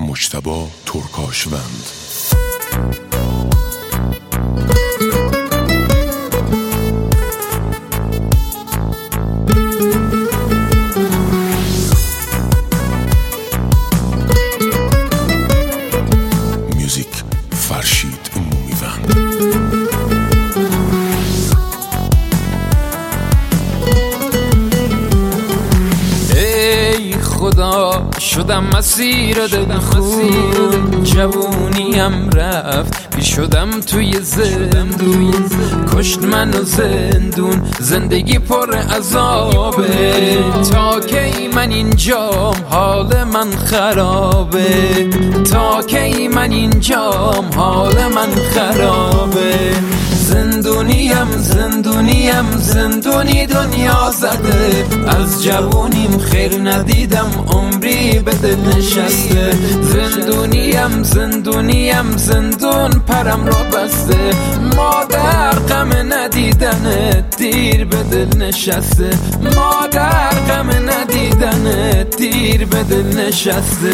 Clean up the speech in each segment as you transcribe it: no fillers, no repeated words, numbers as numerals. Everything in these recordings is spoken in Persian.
مجتبی ترکاشوند. موزیک فرشید مومیوند. خدا شدم مسیر دلخون، جوونیم رفت پیر شدم توی زندون، کشت منو زندون، زندگی پر عذابه، تا کی من اینجام حال من خرابه، تا کی من اینجام حال من خرابه، زندونیم زندونیم زندونی دنیا زده، از جوونیم خیر ندیدم عمری به دل نشسته، زندونیم زندونیم زندون پرم رو بسته، مادر غم ندیدن دیر به دل نشسته، مادر غم ندیدن دیر به دل نشسته.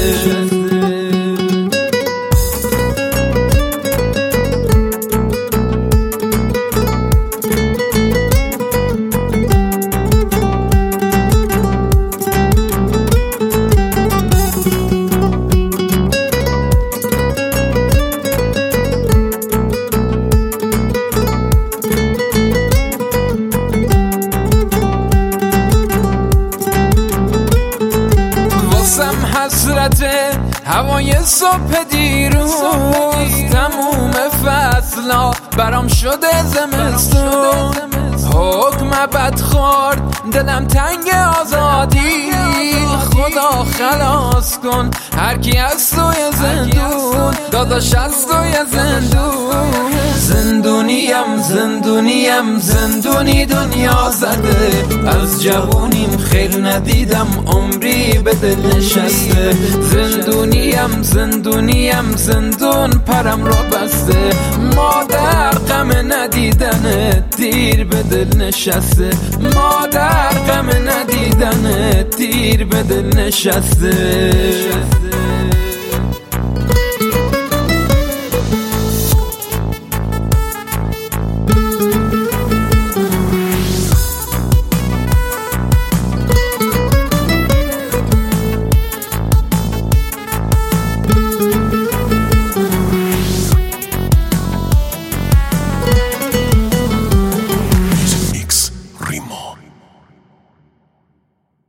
حسرت هوای صبح دیروز، تموم فصلا برام شده زمستون، حکم بد خورد دلم تنگ آزادی، خدا خلاص کن هر کی از توی زندون، داداش از توی زندون، زندونیم زندونیم زندونی دنیا زده، از جوونیم خیر ندیدم عمری به دل نشسته، زندونیم زندونیم زندون پرم رو بسته، مادر غم ندیدن دیر به دل نشسته، مادر غم ندیدن دیر به دل نشسته.